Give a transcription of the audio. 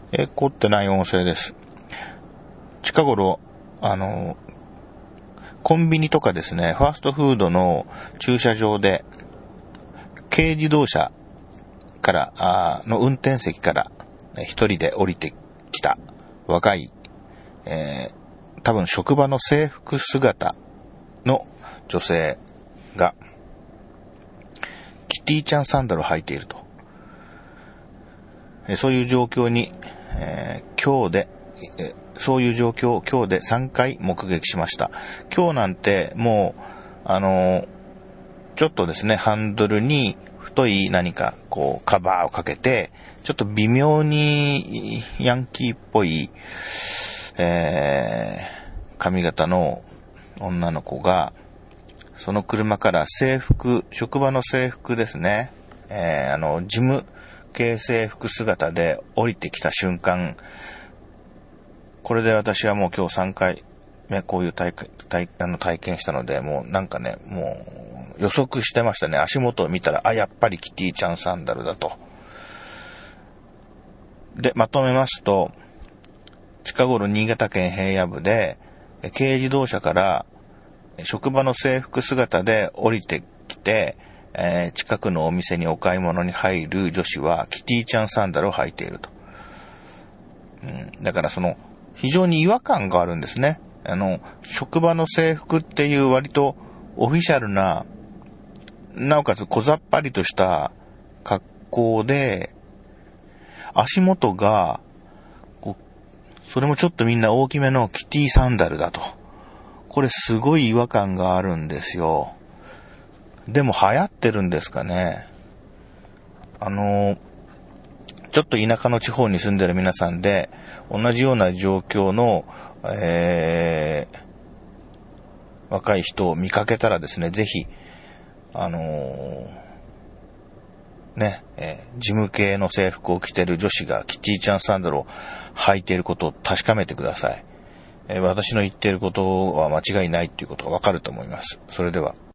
凝ってない音声です。近頃、コンビニとかですね、ファーストフードの駐車場で、軽自動車からの運転席から一人で降りてきた若い、多分職場の制服姿の女性がキティちゃんサンダルを履いていると、そういう状況に、そういう状況を今日で3回目撃しました。今日なんてもうちょっとですね、ハンドルに太い何かこうカバーをかけて、ちょっと微妙にヤンキーっぽい、髪型の女の子がその車から職場の制服ですね、事務系制服姿で降りてきた瞬間、これで私はもう今日3回目こういう体験したので、もうなんかね、もう予測してましたね。足元を見たら、やっぱりキティちゃんサンダルだと。で、まとめますと、近頃新潟県平野部で軽自動車から職場の制服姿で降りてきて、近くのお店にお買い物に入る女子はキティちゃんサンダルを履いていると。だから非常に違和感があるんですね。職場の制服っていう割とオフィシャルな、なおかつ小ざっぱりとした格好で、足元がそれもちょっとみんな大きめのキティサンダルだと。これすごい違和感があるんですよ。でも流行ってるんですかね。ちょっと田舎の地方に住んでる皆さんで、同じような状況の、若い人を見かけたらですね、ぜひ、事務系の制服を着てる女子がキティちゃんサンダルを履いていることを確かめてください。私の言っていることは間違いないっていうことがわかると思います。それでは。